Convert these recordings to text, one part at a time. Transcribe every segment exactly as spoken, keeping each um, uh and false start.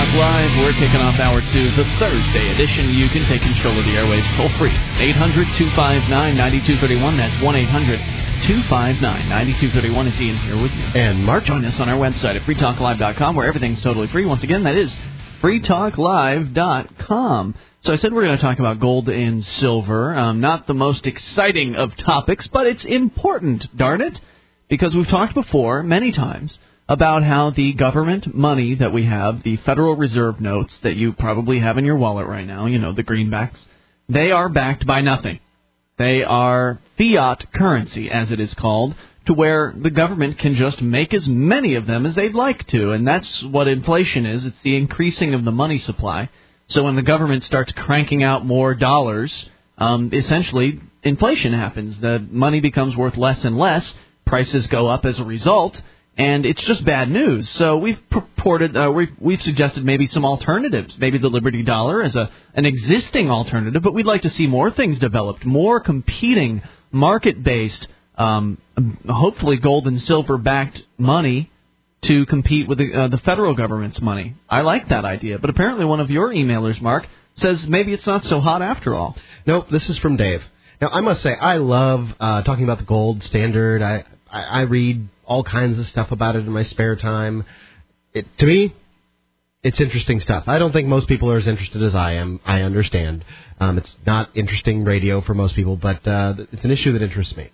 Talk Live. We're kicking off hour two, the Thursday edition. You can take control of the airwaves toll free. eight hundred two five nine nine two three one. That's one eight hundred two five nine nine two three one. It's Ian here with you. And Mark. Join us on our website at free talk live dot com, where everything's totally free. Once again, that is free talk live dot com. So I said we're going to talk about gold and silver. Um, not the most exciting of topics, but it's important, darn it, because we've talked before many times about how the government money that we have, the Federal Reserve notes that you probably have in your wallet right now, you know, the greenbacks, they are backed by nothing. They are fiat currency, as it is called, to where the government can just make as many of them as they'd like to. And that's what inflation is. It's the increasing of the money supply. So when the government starts cranking out more dollars, um, essentially inflation happens. The money becomes worth less and less. Prices go up as a result. And it's just bad news. So we've purported, uh, we've, we've suggested maybe some alternatives, maybe the Liberty Dollar as a an existing alternative, but we'd like to see more things developed, more competing, market-based, um, hopefully gold and silver-backed money to compete with the, uh, the federal government's money. I like that idea, but apparently one of your emailers, Mark, says maybe it's not so hot after all. Nope, this is from Dave. Now, I must say, I love uh, talking about the gold standard. I, I, I read all kinds of stuff about it in my spare time. It, to me, it's interesting stuff. I don't think most people are as interested as I am. I understand. Um, it's not interesting radio for most people, but uh, it's an issue that interests me.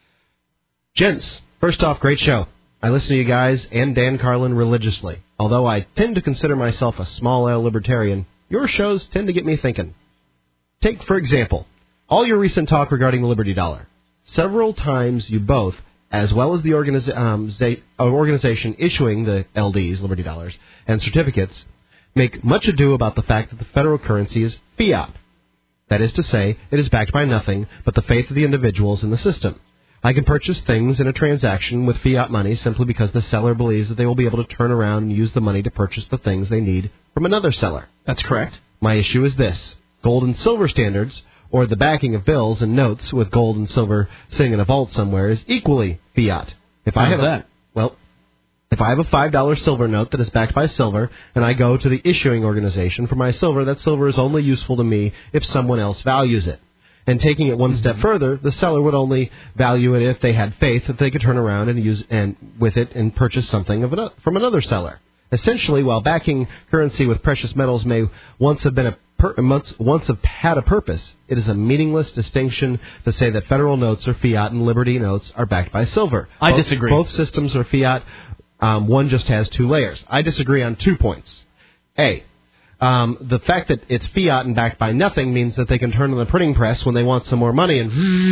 Gents, first off, great show. I listen to you guys and Dan Carlin religiously. Although I tend to consider myself a small L libertarian, your shows tend to get me thinking. Take, for example, all your recent talk regarding the Liberty Dollar. Several times you both, as well as the organiza- um, Z- organization issuing the L Ds, Liberty Dollars, and certificates, make much ado about the fact that the federal currency is fiat. That is to say, it is backed by nothing but the faith of the individuals in the system. I can purchase things in a transaction with fiat money simply because the seller believes that they will be able to turn around and use the money to purchase the things they need from another seller. That's correct. My issue is this. Gold and silver standards, or the backing of bills and notes with gold and silver sitting in a vault somewhere, is equally fiat. If I How's have a, that? Well, if I have a five dollar silver note that is backed by silver, and I go to the issuing organization for my silver, that silver is only useful to me if someone else values it. And taking it one mm-hmm. step further, the seller would only value it if they had faith that they could turn around and use and with it and purchase something of another, from another seller. Essentially, while backing currency with precious metals may once have been a per, once, once have had a purpose, it is a meaningless distinction to say that federal notes are fiat and Liberty notes are backed by silver. I both, disagree. Both systems are fiat. Um, one just has two layers. I disagree on two points. A, um, the fact that it's fiat and backed by nothing means that they can turn on the printing press when they want some more money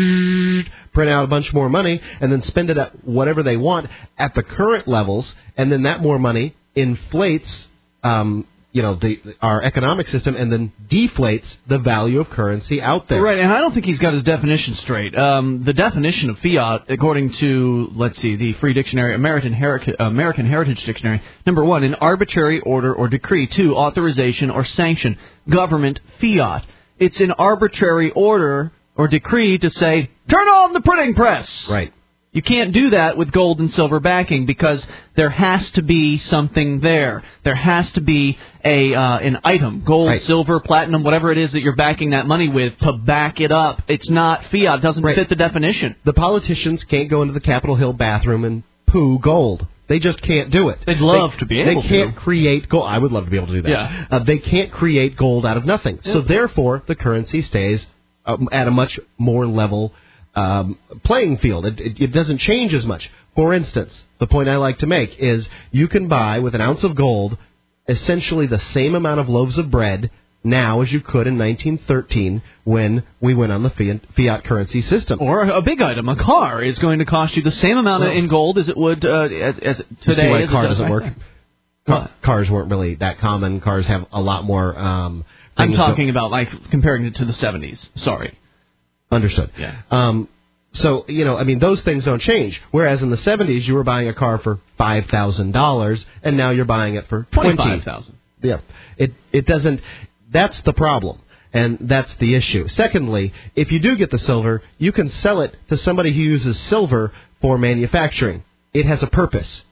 and print out a bunch more money and then spend it at whatever they want at the current levels, and then that more money inflates, um, you know, the, our economic system and then deflates the value of currency out there. Right, and I don't think he's got his definition straight. Um, the definition of fiat, according to, let's see, the Free Dictionary, American, Heritage, American Heritage Dictionary, number one, an arbitrary order or decree. Two, authorization or sanction. Government fiat. It's an arbitrary order or decree to say, turn on the printing press. Right. You can't do that with gold and silver backing because there has to be something there. There has to be a uh, an item, gold, right. silver, platinum, whatever it is that you're backing that money with to back it up. It's not fiat. It doesn't right. fit the definition. The politicians can't go into the Capitol Hill bathroom and poo gold. They just can't do it. They'd love they, to be able to. They can't to. create gold. I would love to be able to do that. Yeah. Uh, they can't create gold out of nothing. Yeah. So therefore, the currency stays um, at a much more level Um, playing field. It, it, it doesn't change as much. For instance, the point I like to make is you can buy with an ounce of gold essentially the same amount of loaves of bread now as you could in nineteen thirteen when we went on the fiat, fiat currency system. Or a, a big item, a car, is going to cost you the same amount well, in gold as it would uh, as, as today. See why as a car it does doesn't work. Car, cars weren't really that common. Cars have a lot more. Um, I'm talking go- about like comparing it to the seventies. Sorry. Understood. Yeah. Um, so, you know, I mean, those things don't change. Whereas in the seventies, you were buying a car for five thousand dollars, and now you're buying it for twenty-five thousand Yeah. dollars. It, it doesn't, that's the problem, and that's the issue. Secondly, if you do get the silver, you can sell it to somebody who uses silver for manufacturing. It has a purpose.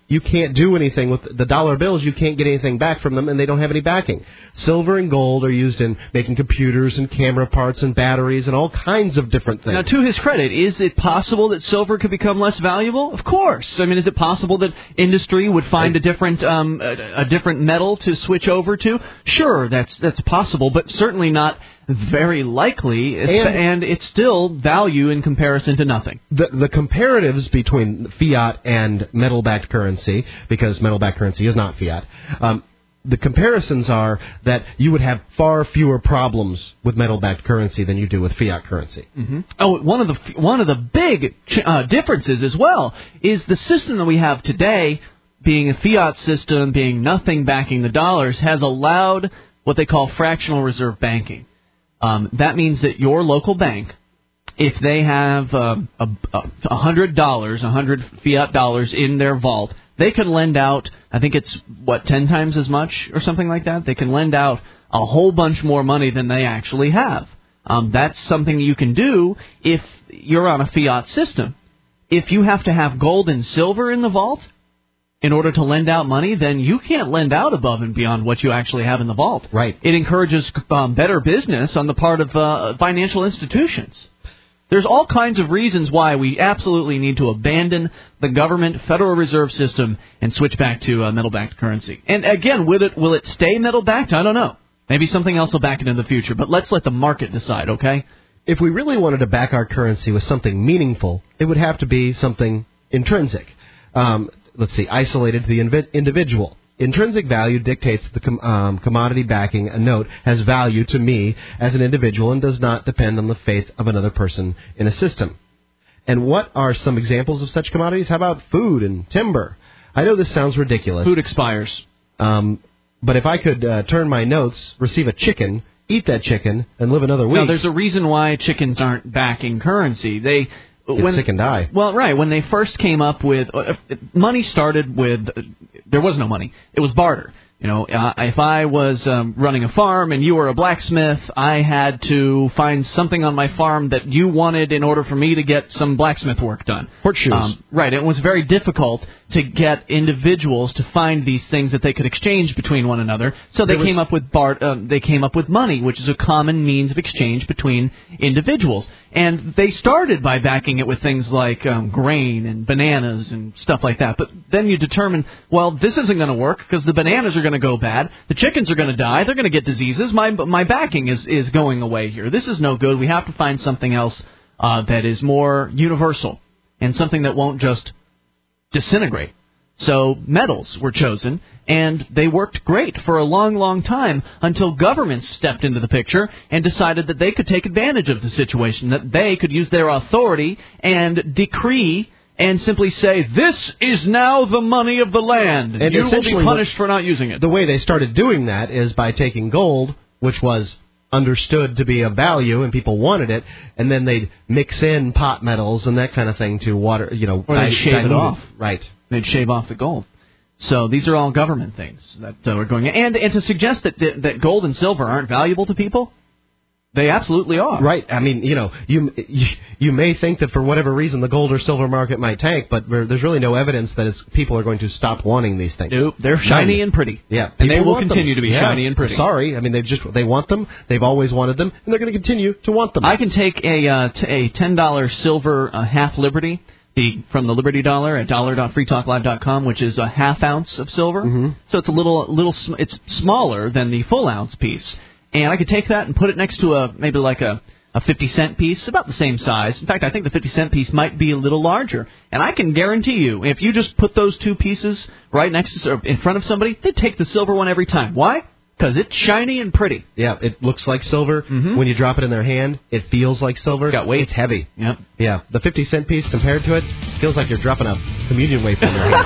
you can't do anything with the dollar bills. You can't get anything back from them, and they don't have any backing. Silver and gold are used in making computers and camera parts and batteries and all kinds of different things. Now, to his credit, is it possible that silver could become less valuable? Of course. I mean, is it possible that industry would find a different um, a, a different metal to switch over to? Sure, that's that's possible, but certainly not very likely, and, and it's still value in comparison to nothing. The, the comparatives between fiat and metal-backed currency, because metal-backed currency is not fiat, um, the comparisons are that you would have far fewer problems with metal-backed currency than you do with fiat currency. Mm-hmm. Oh, one of the one of the big uh, differences as well is the system that we have today, being a fiat system, being nothing backing the dollars, has allowed what they call fractional reserve banking. Um, that means that your local bank, if they have uh, a, a hundred dollars, a hundred fiat dollars in their vault, they can lend out, I think it's, what, ten times as much or something like that? They can lend out a whole bunch more money than they actually have. Um, that's something you can do if you're on a fiat system. If you have to have gold and silver in the vault in order to lend out money, then you can't lend out above and beyond what you actually have in the vault. Right. It encourages um, better business on the part of uh, financial institutions. There's all kinds of reasons why we absolutely need to abandon the government Federal Reserve System and switch back to uh, metal-backed currency. And again, will it, will it stay metal-backed? I don't know. Maybe something else will back it in the future, but let's let the market decide, okay? If we really wanted to back our currency with something meaningful, it would have to be something intrinsic. Um, let's see, isolated to the invi- individual. Intrinsic value dictates the com- um, commodity backing a note has value to me as an individual and does not depend on the faith of another person in a system. And what are some examples of such commodities? How about food and timber? I know this sounds ridiculous. Food expires. Um, but if I could uh, turn my notes, receive a chicken, eat that chicken, and live another week... No, there's a reason why chickens aren't backing currency. They... Get when, sick and die. Well, right. When they first came up with... Uh, money started with... Uh, there was no money. It was barter. You know, uh, if I was um, running a farm and you were a blacksmith, I had to find something on my farm that you wanted in order for me to get some blacksmith work done. Horseshoes. Um, right. It was very difficult to get individuals to find these things that they could exchange between one another. So they was, came up with bar- uh, they came up with money, which is a common means of exchange between individuals. And they started by backing it with things like um, grain and bananas and stuff like that. But then you determine, well, this isn't going to work because the bananas are going to go bad. The chickens are going to die. They're going to get diseases. My my backing is, is going away here. This is no good. We have to find something else uh, that is more universal and something that won't just disintegrate. So metals were chosen, and they worked great for a long, long time until governments stepped into the picture and decided that they could take advantage of the situation, that they could use their authority and decree and simply say, this is now the money of the land, and you will be punished for not using it. The way they started doing that is by taking gold, which was understood to be of value and people wanted it, and then they'd mix in pot metals and that kind of thing to water, you know, or they'd shave it off. Right. They'd shave off the gold. So these are all government things that uh, are going on. And, and to suggest that, that that gold and silver aren't valuable to people, they absolutely are. Right. I mean, you know, you you, you may think that for whatever reason the gold or silver market might tank, but there's really no evidence that it's, people are going to stop wanting these things. Nope. They're shiny and pretty. Yeah. And they will continue them. to be yeah. shiny and pretty. Sorry. I mean, they just they want them. They've always wanted them, and they're going to continue to want them. I can take a uh, t- a ten dollar silver uh, half Liberty the, from the Liberty Dollar at dollar dot free talk live dot com, which is a half ounce of silver. Mm-hmm. So it's a little little sm- it's smaller than the full ounce piece. And I could take that and put it next to a maybe like a, a fifty cent piece, about the same size. In fact, I think the fifty cent piece might be a little larger. And I can guarantee you, if you just put those two pieces right next to, or in front of somebody, they'd take the silver one every time. Why? Because it's shiny and pretty. Yeah, it looks like silver. Mm-hmm. When you drop it in their hand, it feels like silver. It's got weight. It's heavy. Yep. Yeah, the fifty cent piece compared to it feels like you're dropping a communion wafer in their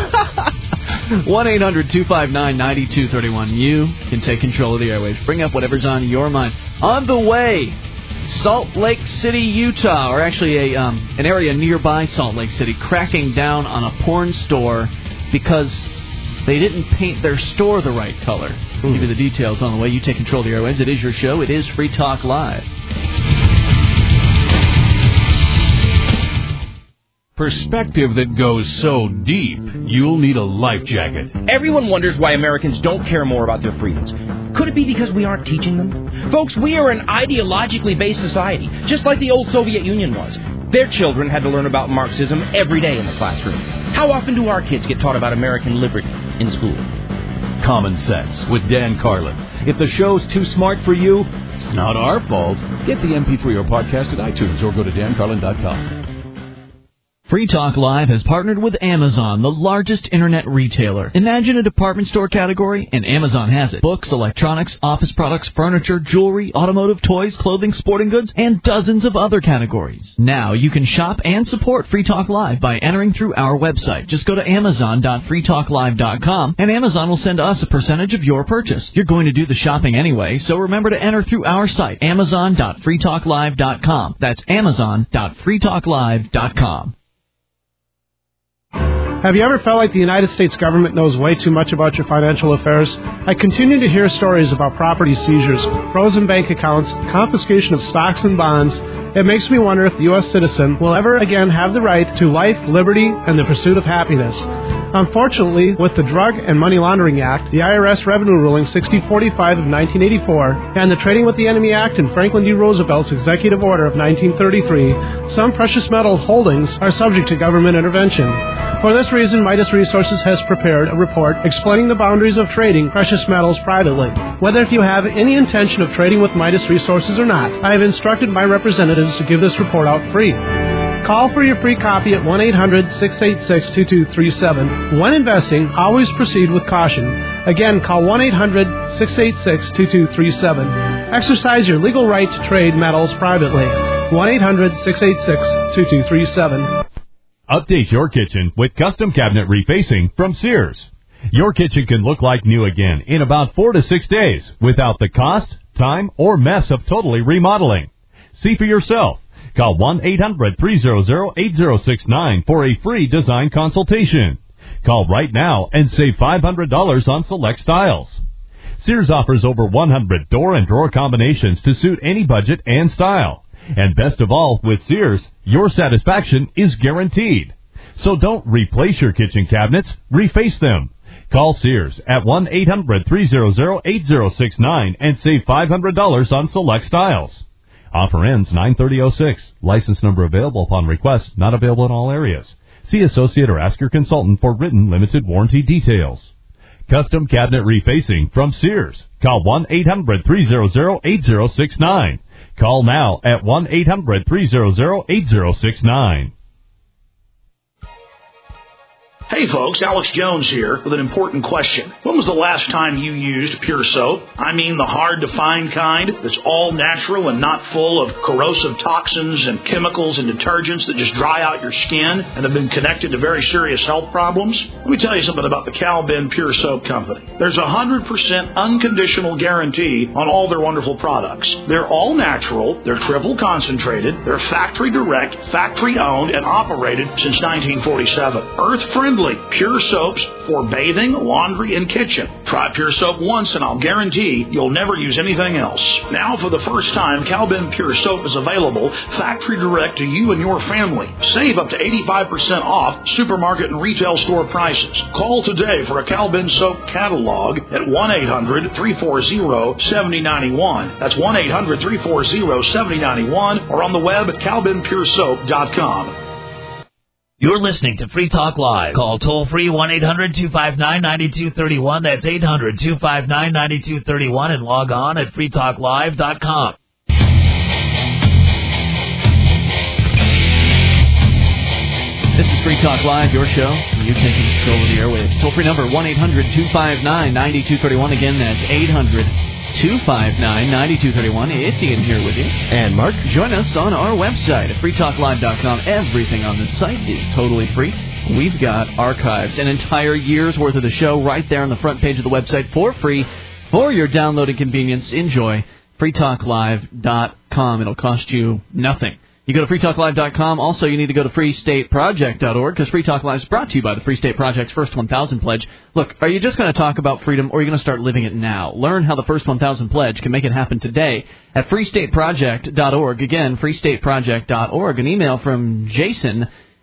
hand. one eight hundred two five nine nine two three one. You can take control of the airwaves. Bring up whatever's on your mind. On the way, Salt Lake City, Utah, or actually a um, an area nearby Salt Lake City, cracking down on a porn store because they didn't paint their store the right color. Mm. I'll give you the details on the way. You take control of the airwaves. It is your show. It is Free Talk Live. perspective that goes so deep, you'll need a life jacket. Everyone wonders why Americans don't care more about their freedoms. Could it be because we aren't teaching them? Folks, we are an ideologically based society, just like the old Soviet Union was. Their children had to learn about Marxism every day in the classroom. How often do our kids get taught about American liberty in school? Common Sense with Dan Carlin. If the show's too smart for you, it's not our fault. Get the M P three or podcast at iTunes or go to dan carlin dot com. Free Talk Live has partnered with Amazon, the largest internet retailer. Imagine a department store category, and Amazon has it. Books, electronics, office products, furniture, jewelry, automotive, toys, clothing, sporting goods, and dozens of other categories. Now you can shop and support Free Talk Live by entering through our website. Just go to amazon dot free talk live dot com, and Amazon will send us a percentage of your purchase. You're going to do the shopping anyway, so remember to enter through our site, amazon dot free talk live dot com. That's amazon dot free talk live dot com. Have you ever felt like the United States government knows way too much about your financial affairs? I continue to hear stories about property seizures, frozen bank accounts, confiscation of stocks and bonds. It makes me wonder if the U S citizen will ever again have the right to life, liberty, and the pursuit of happiness. Unfortunately, with the Drug and Money Laundering Act, the I R S Revenue Ruling sixty forty-five of nineteen eighty-four, and the Trading with the Enemy Act and Franklin D. Roosevelt's Executive Order of nineteen thirty-three, some precious metal holdings are subject to government intervention. For this reason, Midas Resources has prepared a report explaining the boundaries of trading precious metals privately. Whether if you have any intention of trading with Midas Resources or not, I have instructed my representatives to give this report out free. Call for your free copy at one eight hundred six eight six two two three seven. When investing, always proceed with caution. Again, call one eight hundred six eight six two two three seven. Exercise your legal right to trade metals privately. one eight hundred six eight six two two three seven. Update your kitchen with custom cabinet refacing from Sears. Your kitchen can look like new again in about four to six days without the cost, time, or mess of totally remodeling. See for yourself. Call one eight hundred three hundred eight zero six nine for a free design consultation. Call right now and save five hundred dollars on select styles. Sears offers over one hundred door and drawer combinations to suit any budget and style. And best of all, with Sears, your satisfaction is guaranteed. So don't replace your kitchen cabinets, reface them. Call Sears at one eight hundred three hundred eight zero six nine and save five hundred dollars on select styles. Offer ends nine thirty oh six. License number available upon request, not available in all areas. See associate or ask your consultant for written limited warranty details. Custom cabinet refacing from Sears. Call one eight hundred three hundred eight zero six nine. Call now at one eight hundred three hundred eight zero six nine. Hey folks, Alex Jones here with an important question. When was the last time you used Pure Soap? I mean the hard-to-find kind that's all natural and not full of corrosive toxins and chemicals and detergents that just dry out your skin and have been connected to very serious health problems? Let me tell you something about the Cal Ben Pure Soap Company. There's a one hundred percent unconditional guarantee on all their wonderful products. They're all natural, they're triple concentrated, they're factory direct, factory owned, and operated since nineteen forty-seven. Earth-friendly. Pure soaps for bathing, laundry, and kitchen. Try Pure Soap once and I'll guarantee you'll never use anything else. Now for the first time, Cal Ben Pure Soap is available factory direct to you and your family. Save up to eighty-five percent off supermarket and retail store prices. Call today for a Cal Ben Soap catalog at one eight hundred three four zero seven zero nine one. That's one eight hundred three four zero seven zero nine one or on the web at cal ben pure soap dot com. You're listening to Free Talk Live. Call toll-free one eight hundred two five nine nine two three one. That's eight hundred two five nine nine two three one and log on at free talk live dot com. This is Free Talk Live, your show. You taking control of the airwaves. Toll-free number one eight hundred two five nine nine two three one. Again, that's eight hundred two five nine nine two three one. It's Ian here with you. And Mark. Join us on our website at free talk live dot com. Everything on the site is totally free. We've got archives, an entire year's worth of the show right there on the front page of the website for free for your downloading convenience. Enjoy free talk live dot com. It'll cost you nothing. You go to free talk live dot com. Also, you need to go to free state project dot org because Free Talk Live is brought to you by the Free State Project's First one thousand Pledge. Look, are you just going to talk about freedom or are you going to start living it now? Learn how the First one thousand Pledge can make it happen today at free state project dot org. Again, free state project dot org. An email from Jason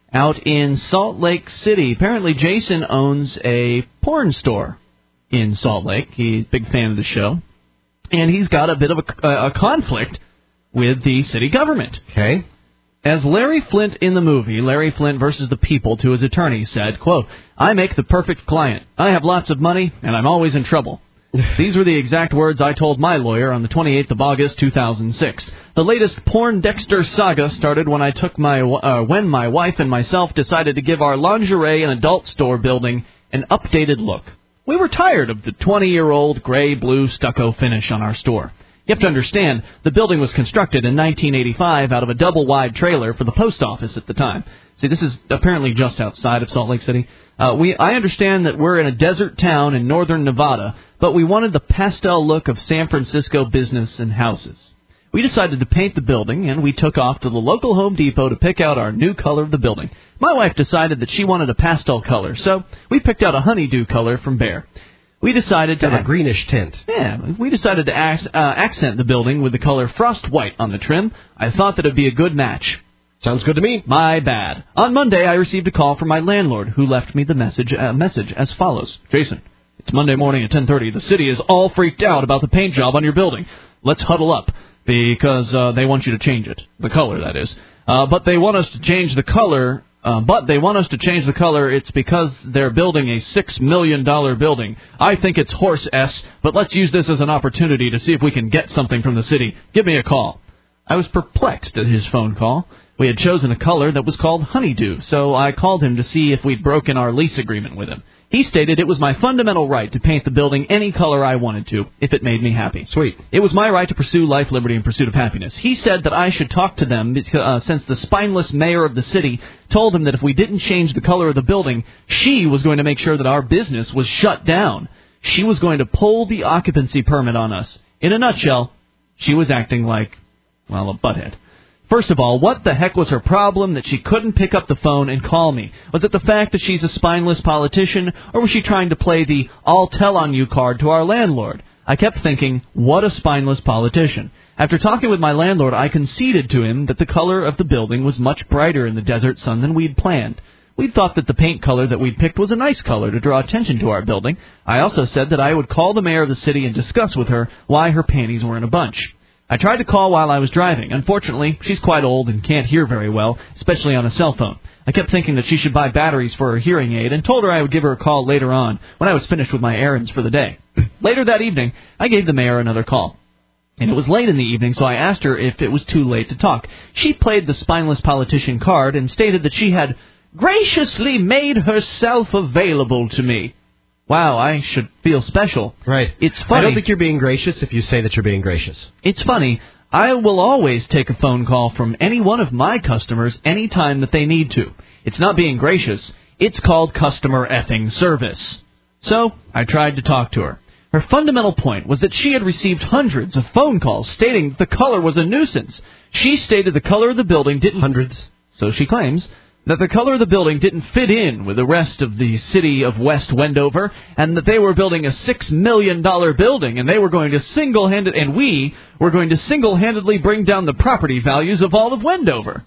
out in Salt Lake City. Apparently, Jason owns a porn store in Salt Lake. He's a big fan of the show. And he's got a bit of a, a conflict with the city government. Okay. As Larry Flint in the movie, Larry Flint versus the People, to his attorney said, quote, "I make the perfect client. I have lots of money, and I'm always in trouble." These were the exact words I told my lawyer on the twenty-eighth of August, two thousand six. The latest Porn Dexter saga started when I took my uh, when my wife and myself decided to give our lingerie and adult store building an updated look. We were tired of the twenty-year-old gray-blue stucco finish on our store. You have to understand, the building was constructed in nineteen eighty-five out of a double-wide trailer for the post office at the time. See, this is apparently just outside of Salt Lake City. Uh, we I understand that we're in a desert town in northern Nevada, but we wanted the pastel look of San Francisco business and houses. We decided to paint the building, and we took off to the local Home Depot to pick out our new color of the building. My wife decided that she wanted a pastel color, so we picked out a honeydew color from Behr. We decided to have a greenish tint. Yeah, we decided to ac- uh, accent the building with the color frost white on the trim. I thought that it would be a good match. Sounds good to me. My bad. On Monday, I received a call from my landlord, who left me the message uh, message as follows: Jason, it's Monday morning at ten thirty. The city is all freaked out about the paint job on your building. Let's huddle up because uh, they want you to change it, the color that is. Uh, but they want us to change the color. Uh, but they want us to change the color. It's because they're building a six million dollars building. I think it's horse S, but let's use this as an opportunity to see if we can get something from the city. Give me a call. I was perplexed at his phone call. We had chosen a color that was called honeydew, so I called him to see if we'd broken our lease agreement with him. He stated it was my fundamental right to paint the building any color I wanted to, if it made me happy. Sweet. It was my right to pursue life, liberty, and pursuit of happiness. He said that I should talk to them uh, since the spineless mayor of the city told him that if we didn't change the color of the building, she was going to make sure that our business was shut down. She was going to pull the occupancy permit on us. In a nutshell, she was acting like, well, a butthead. First of all, what the heck was her problem that she couldn't pick up the phone and call me? Was it the fact that she's a spineless politician, or was she trying to play the I'll tell on you card to our landlord? I kept thinking, what a spineless politician. After talking with my landlord, I conceded to him that the color of the building was much brighter in the desert sun than we'd planned. We'd thought that the paint color that we'd picked was a nice color to draw attention to our building. I also said that I would call the mayor of the city and discuss with her why her panties were in a bunch. I tried to call while I was driving. Unfortunately, she's quite old and can't hear very well, especially on a cell phone. I kept thinking that she should buy batteries for her hearing aid and told her I would give her a call later on when I was finished with my errands for the day. Later that evening, I gave the mayor another call. And it was late in the evening, so I asked her if it was too late to talk. She played the spineless politician card and stated that she had graciously made herself available to me. Wow, I should feel special. Right. It's funny. I don't think you're being gracious if you say that you're being gracious. It's funny. I will always take a phone call from any one of my customers any time that they need to. It's not being gracious. It's called customer effing service. So, I tried to talk to her. Her fundamental point was that she had received hundreds of phone calls stating the color was a nuisance. She stated the color of the building didn't... Hundreds. So she claims that the color of the building didn't fit in with the rest of the city of West Wendover, and that they were building a six million dollars building, and they were going to single-handed, and we were going to single-handedly bring down the property values of all of Wendover.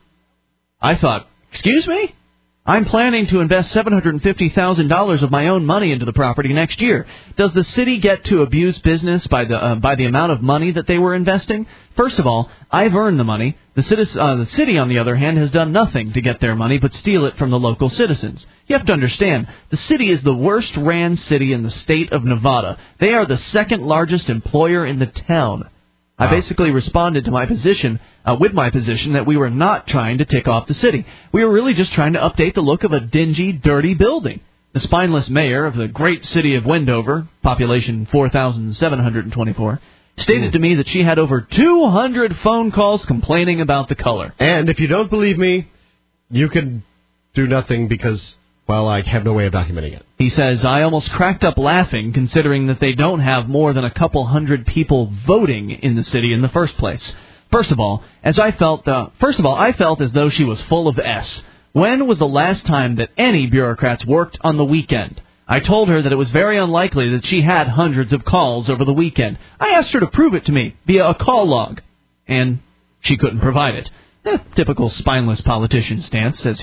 I thought, excuse me? I'm planning to invest seven hundred fifty thousand dollars of my own money into the property next year. Does the city get to abuse business by the uh, by the amount of money that they were investing? First of all, I've earned the money. The city, uh, the city, on the other hand, has done nothing to get their money but steal it from the local citizens. You have to understand, the city is the worst ran city in the state of Nevada. They are the second largest employer in the town. I basically responded to my position, uh, with my position, that we were not trying to tick off the city. We were really just trying to update the look of a dingy, dirty building. The spineless mayor of the great city of Wendover, population four thousand seven hundred twenty-four, stated mm. to me that she had over two hundred phone calls complaining about the color. And if you don't believe me, you can do nothing because, well, I have no way of documenting it. He says, I almost cracked up laughing considering that they don't have more than a couple hundred people voting in the city in the first place. First of all, as I felt, uh, first of all, I felt as though she was full of S. When was the last time that any bureaucrats worked on the weekend? I told her that it was very unlikely that she had hundreds of calls over the weekend. I asked her to prove it to me via a call log, and she couldn't provide it. Eh, typical spineless politician stance, says he.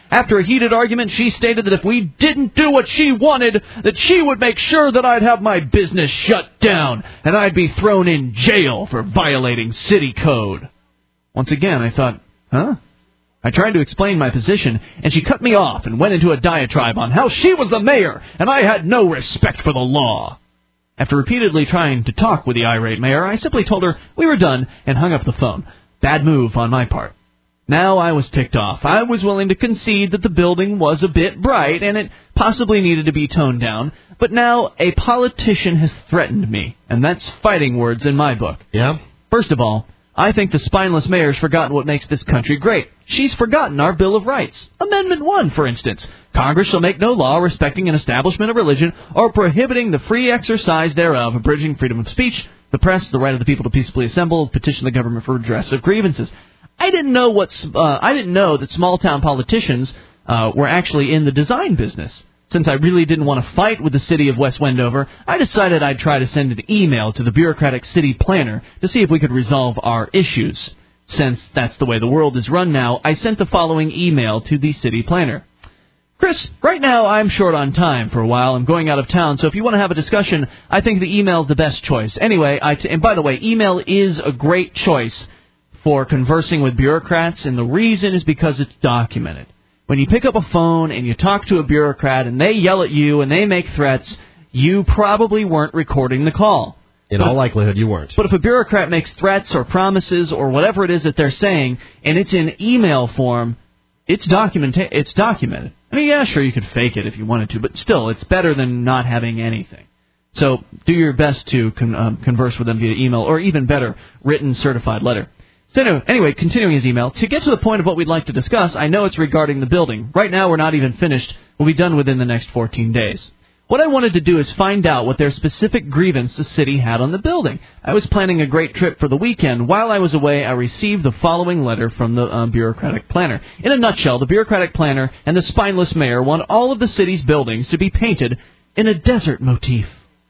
After a heated argument, she stated that if we didn't do what she wanted, that she would make sure that I'd have my business shut down, and I'd be thrown in jail for violating city code. Once again, I thought, huh? I tried to explain my position, and she cut me off and went into a diatribe on how she was the mayor, and I had no respect for the law. After repeatedly trying to talk with the irate mayor, I simply told her we were done and hung up the phone. Bad move on my part. Now I was ticked off. I was willing to concede that the building was a bit bright and it possibly needed to be toned down, but now a politician has threatened me, and that's fighting words in my book. Yeah? First of all, I think the spineless mayor's forgotten what makes this country great. She's forgotten our Bill of Rights. Amendment one, for instance. Congress shall make no law respecting an establishment of religion or prohibiting the free exercise thereof, abridging freedom of speech, the press, the right of the people to peaceably assemble, petition the government for redress of grievances. I didn't know what uh, I didn't know that small-town politicians uh, were actually in the design business. Since I really didn't want to fight with the city of West Wendover, I decided I'd try to send an email to the bureaucratic city planner to see if we could resolve our issues. Since that's the way the world is run now, I sent the following email to the city planner. Chris, right now I'm short on time for a while. I'm going out of town, so if you want to have a discussion, I think the email's the best choice. Anyway, I t- and by the way, email is a great choice for conversing with bureaucrats, and the reason is because it's documented. When you pick up a phone and you talk to a bureaucrat and they yell at you and they make threats, you probably weren't recording the call. In all likelihood, you weren't. But if a bureaucrat makes threats or promises or whatever it is that they're saying, and it's in email form, it's documenta- it's documented. I mean, yeah, sure, you could fake it if you wanted to, but still, it's better than not having anything. So do your best to con- um, converse with them via email, or even better, written certified letter. So anyway, continuing his email, to get to the point of what we'd like to discuss, I know it's regarding the building. Right now, we're not even finished. We'll be done within the next fourteen days. What I wanted to do is find out what their specific grievance the city had on the building. I was planning a great trip for the weekend. While I was away, I received the following letter from the uh, bureaucratic planner. In a nutshell, the bureaucratic planner and the spineless mayor want all of the city's buildings to be painted in a desert motif.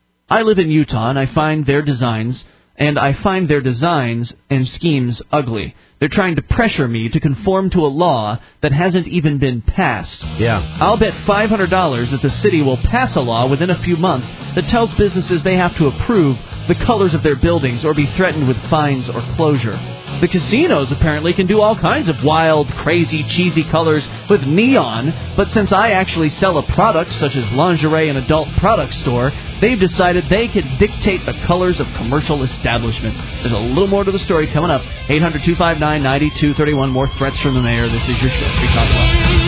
I live in Utah, and I find their designs... And I find their designs and schemes ugly. They're trying to pressure me to conform to a law that hasn't even been passed. Yeah. I'll bet five hundred dollars that the city will pass a law within a few months that tells businesses they have to approve the colors of their buildings or be threatened with fines or closure. The casinos apparently can do all kinds of wild, crazy, cheesy colors with neon, but since I actually sell a product such as lingerie and adult product store, they've decided they could dictate the colors of commercial establishments. There's a little more to the story coming up. eight hundred, two five nine, nine two three one. More threats from the mayor. This is your show. Free Talk Live.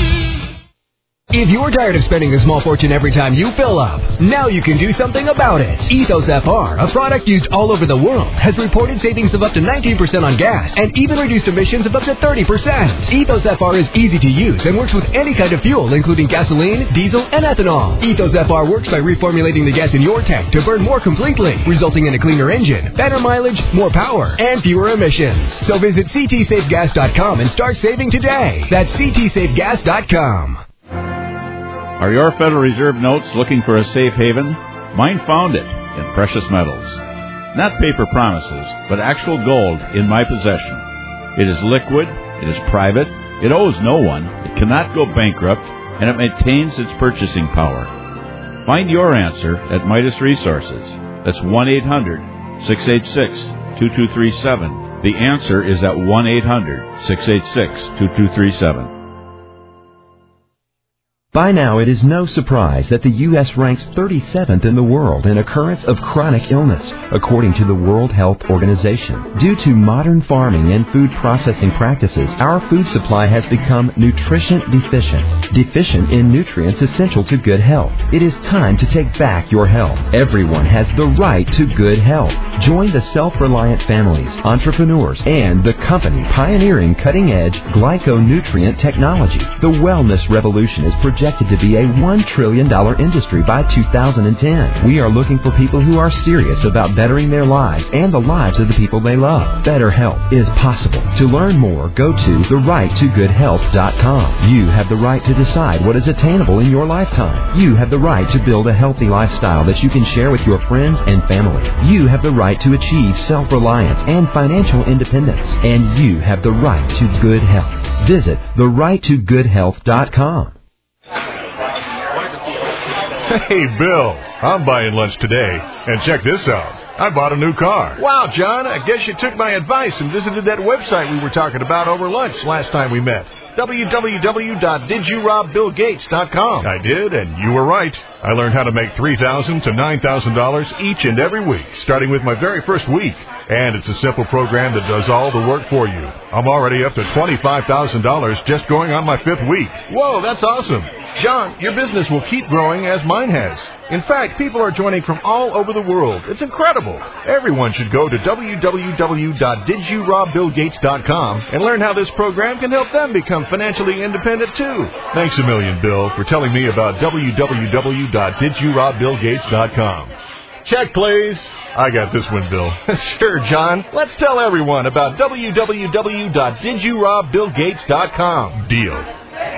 If you're tired of spending a small fortune every time you fill up, now you can do something about it. Ethos F R, a product used all over the world, has reported savings of up to nineteen percent on gas and even reduced emissions of up to thirty percent. Ethos F R is easy to use and works with any kind of fuel, including gasoline, diesel, and ethanol. Ethos F R works by reformulating the gas in your tank to burn more completely, resulting in a cleaner engine, better mileage, more power, and fewer emissions. So visit c t safe gas dot com and start saving today. That's c t safe gas dot com. Are your Federal Reserve notes looking for a safe haven? Mine found it in precious metals. Not paper promises, but actual gold in my possession. It is liquid, it is private, it owes no one, it cannot go bankrupt, and it maintains its purchasing power. Find your answer at Midas Resources. That's one eight hundred, six eight six, two two three seven. The answer is at one eight hundred, six eight six, two two three seven. By now, it is no surprise that the U S ranks thirty-seventh in the world in occurrence of chronic illness, according to the World Health Organization. Due to modern farming and food processing practices, our food supply has become nutrition deficient, deficient in nutrients essential to good health. It is time to take back your health. Everyone has the right to good health. Join the self-reliant families, entrepreneurs, and the company pioneering cutting-edge glyconutrient technology. The wellness revolution is projected projected to be a one trillion dollars industry by two thousand ten. We are looking for people who are serious about bettering their lives and the lives of the people they love. Better health is possible. To learn more, go to the right to good health dot com. You have the right to decide what is attainable in your lifetime. You have the right to build a healthy lifestyle that you can share with your friends and family. You have the right to achieve self-reliance and financial independence. And you have the right to good health. Visit the right to good health dot com. Hey, Bill, I'm buying lunch today. And check this out. I bought a new car. Wow, John, I guess you took my advice and visited that website we were talking about over lunch last time we met. w w w dot did you rob bill gates dot com. I did, and you were right. I learned how to make three thousand dollars to nine thousand dollars each and every week, starting with my very first week. And it's a simple program that does all the work for you. I'm already up to twenty-five thousand dollars just going on my fifth week. Whoa, that's awesome. John, your business will keep growing as mine has. In fact, people are joining from all over the world. It's incredible. Everyone should go to w w w dot did you rob bill gates dot com and learn how this program can help them become financially independent too. Thanks a million, Bill, for telling me about w w w dot did you rob bill gates dot com. Check, please. I got this one, Bill. Sure, John. Let's tell everyone about w w w dot did you rob bill gates dot com. Deal.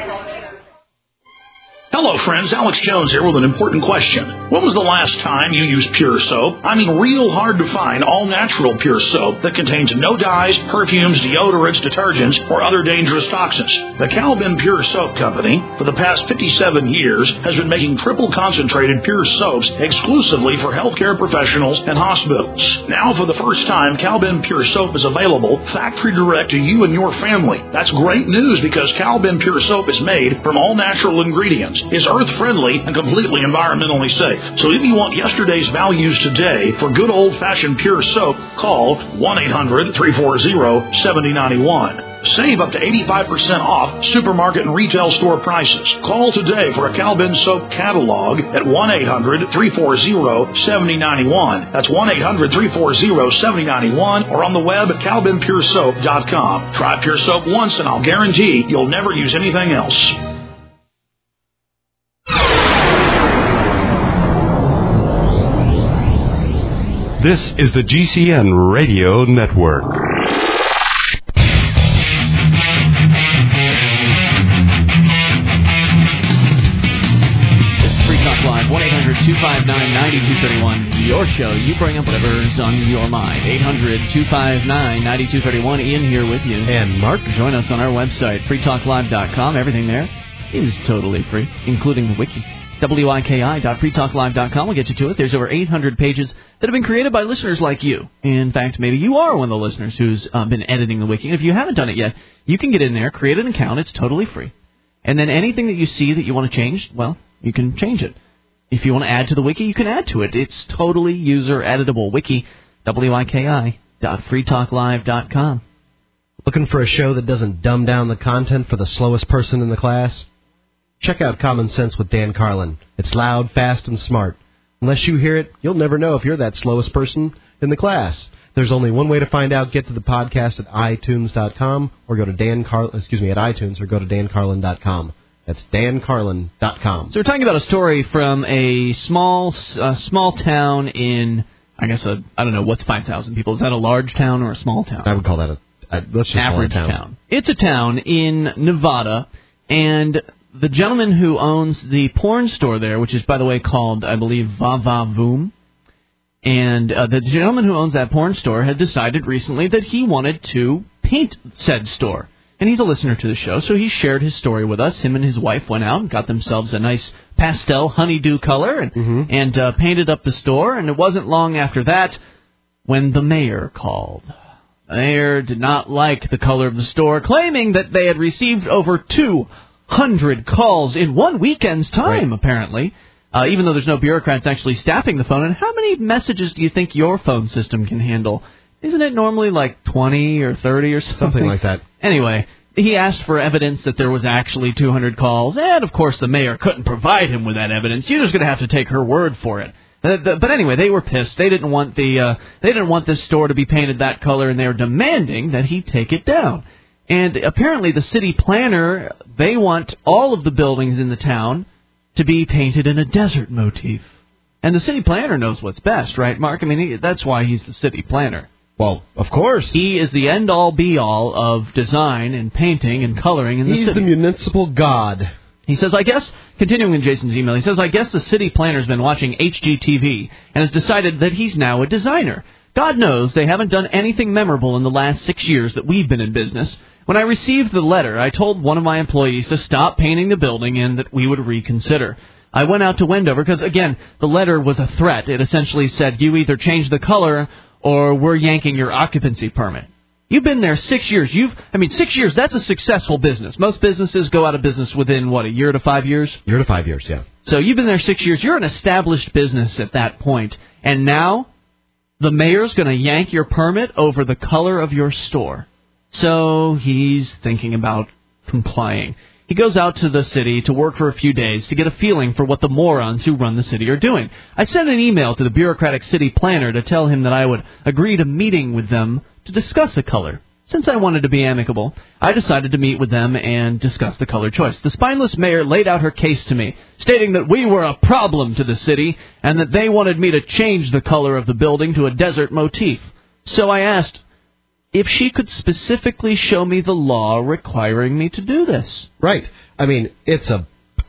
Hello, friends. Alex Jones here with an important question. When was the last time you used Pure Soap? I mean, real hard to find all-natural Pure Soap that contains no dyes, perfumes, deodorants, detergents, or other dangerous toxins. The Calvin Pure Soap Company, for the past fifty-seven years, has been making triple-concentrated Pure Soaps exclusively for healthcare professionals and hospitals. Now, for the first time, Calvin Pure Soap is available factory direct to you and your family. That's great news because Calvin Pure Soap is made from all-natural ingredients, is earth-friendly, and completely environmentally safe. So if you want yesterday's values today for good old-fashioned pure soap, call one eight hundred three four zero seven zero nine one. Save up to eighty-five percent off supermarket and retail store prices. Call today for a Calvin Soap catalog at one eight hundred three four zero seven zero nine one. That's one eight hundred three four zero seven zero nine one, or on the web at calvin pure soap dot com. Try Pure Soap once and I'll guarantee you'll never use anything else. This is the G C N Radio Network. This is Free Talk Live, one eight hundred two five nine nine two three one. Your show. You bring up whatever's on your mind. eight hundred two five nine nine two three one. Ian here with you. And Mark. Join us on our website, free talk live dot com. Everything there is totally free, including the wiki. W I K I dot free talk live dot com will get you to it. There's over eight hundred pages that have been created by listeners like you. In fact, maybe you are one of the listeners who's uh, been editing the wiki. And if you haven't done it yet, you can get in there, create an account. It's totally free. And then anything that you see that you want to change, well, you can change it. If you want to add to the wiki, you can add to it. It's totally user-editable. Wiki, W I K I dot free talk live dot com. Looking for a show that doesn't dumb down the content for the slowest person in the class? Check out Common Sense with Dan Carlin. It's loud, fast, and smart. Unless you hear it, you'll never know if you're that slowest person in the class. There's only one way to find out. Get to the podcast at i tunes dot com or go to Dan Carlin, excuse me, at iTunes or go to dan carlin dot com. That's dan carlin dot com. So we're talking about a story from a small uh, small town in, I guess, a, I don't know, what's five thousand people? Is that a large town or a small town? I would call that a, a let's just average call it a town. town. It's a town in Nevada, and the gentleman who owns the porn store there, which is, by the way, called, I believe, Va Va Voom, and uh, the gentleman who owns that porn store had decided recently that he wanted to paint said store. And he's a listener to the show, so he shared his story with us. Him and his wife went out and got themselves a nice pastel honeydew color and, mm-hmm. and uh, painted up the store. And it wasn't long after that when the mayor called. The mayor did not like the color of the store, claiming that they had received over two hundred calls in one weekend's time, right. apparently, uh, even though there's no bureaucrats actually staffing the phone. And how many messages do you think your phone system can handle? Isn't it normally like twenty or thirty or something? Something like that. Anyway, he asked for evidence that there was actually two hundred calls, and, of course, the mayor couldn't provide him with that evidence. You're just going to have to take her word for it. Uh, the, but anyway, they were pissed. They didn't want the uh, they didn't want this store to be painted that color, and they were demanding that he take it down. And apparently the city planner, they want all of the buildings in the town to be painted in a desert motif. And the city planner knows what's best, right, Mark? I mean, he, that's why he's the city planner. Well, of course. He is the end-all, be-all of design and painting and coloring in the He's city. the municipal god. He says, I guess, continuing in Jason's email, he says, I guess the city planner's been watching H G T V and has decided that he's now a designer. God knows they haven't done anything memorable in the last six years that we've been in business. When I received the letter, I told one of my employees to stop painting the building and that we would reconsider. I went out to Wendover because, again, the letter was a threat. It essentially said, you either change the color or we're yanking your occupancy permit. You've been there six years. You've, I mean, six years, that's a successful business. Most businesses go out of business within, what, a year to five years? Year to five years, yeah. So you've been there six years. You're an established business at that point. And now the mayor's going to yank your permit over the color of your store. So he's thinking about complying. He goes out to the city to work for a few days to get a feeling for what the morons who run the city are doing. I sent an email to the bureaucratic city planner to tell him that I would agree to meeting with them to discuss a color. Since I wanted to be amicable, I decided to meet with them and discuss the color choice. The spineless mayor laid out her case to me, stating that we were a problem to the city and that they wanted me to change the color of the building to a desert motif. So I asked if she could specifically show me the law requiring me to do this. Right. I mean, it's a...